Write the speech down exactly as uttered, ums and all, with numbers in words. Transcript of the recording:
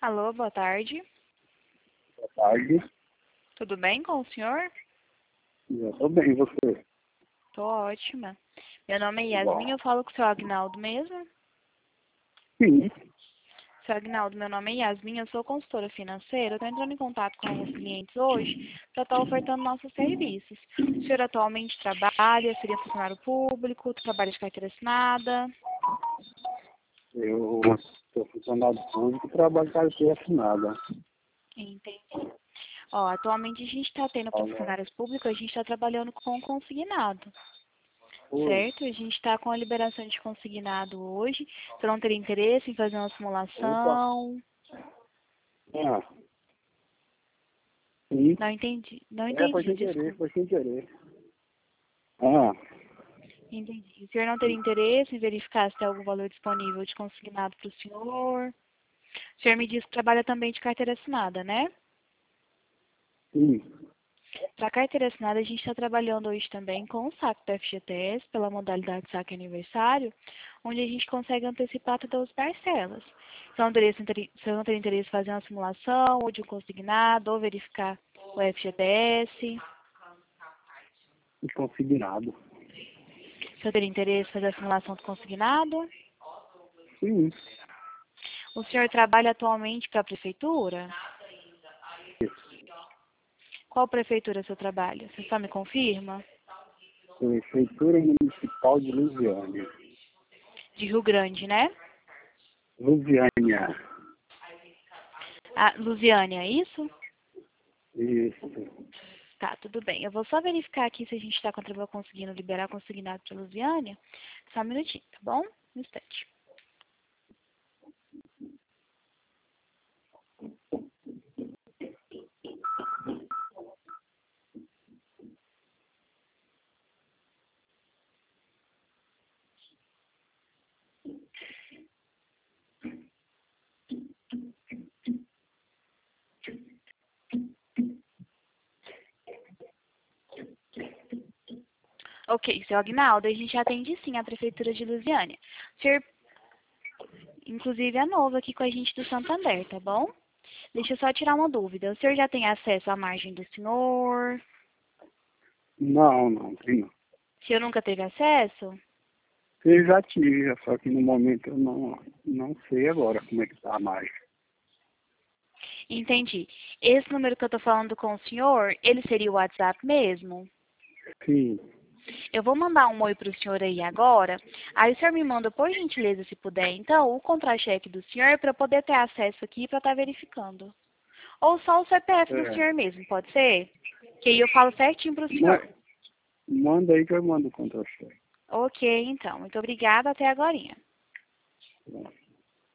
Alô, boa tarde. Boa tarde. Tudo bem com o senhor? Eu estou bem, e você? Tô ótima. Meu nome é Yasmin, Bom. eu falo com o seu Agnaldo mesmo? Sim. Seu Agnaldo, meu nome é Yasmin, eu sou consultora financeira. Eu tô entrando em contato com alguns clientes hoje para estar ofertando nossos serviços. O senhor atualmente trabalha, seria funcionário público, trabalha de carteira assinada? Eu sou funcionário público e trabalho com carteira assinada. Entendi. Ó, atualmente a gente está tendo para Agora, funcionários públicos, a gente está trabalhando com consignado. oi. Certo? A gente está com a liberação de consignado hoje. Você não teria interesse em fazer uma Opa. simulação? Ah, sim. Não entendi. Não É, foi entendi, sem querer, desculpa. foi sem querer. Ah, Entendi. O senhor não teria interesse em verificar se tem algum valor disponível de consignado para o senhor? O senhor me disse que trabalha também de carteira assinada, né? sim. Para a carteira assinada, a gente está trabalhando hoje também com o saque da F G T S, pela modalidade saque aniversário, onde a gente consegue antecipar todas as parcelas. Se não teria, se não teria interesse em fazer uma simulação, ou de um consignado, ou verificar o F G T S. E consignado. Se eu teria interesse em fazer a simulação do consignado. Sim. O senhor trabalha atualmente para a prefeitura? Qual prefeitura o senhor trabalha? Você só me confirma? Prefeitura Municipal de Lusiânia. De Rio Grande, né? Lusiânia. Ah, Lusiânia, é isso? Isso. Tá, tudo bem. Eu vou só verificar aqui se a gente está conseguindo liberar consignado para Lusiânia. Só um minutinho, tá bom? Um instante. Ok, seu Agnaldo, a gente atende sim a Prefeitura de Lusiânia. O senhor, inclusive, é novo aqui com a gente do Santander, tá bom? Deixa eu só tirar uma dúvida. O senhor já tem acesso à margem do senhor? Não, não, tem não. O senhor nunca teve acesso? Eu já tive, só que no momento eu não, não sei agora como é que tá mais. Entendi. Esse número que eu tô falando com o senhor, ele seria o WhatsApp mesmo? Sim. Eu vou mandar um oi para o senhor aí agora. Aí o senhor me manda, por gentileza, se puder, então, o contra-cheque do senhor para eu poder ter acesso aqui para estar verificando. Ou só o C P F do É. senhor mesmo, pode ser? Que aí eu falo certinho para o Ma- senhor. Manda aí que eu mando o contra-cheque. Ok, então. Muito obrigada. Até agorinha. Tá.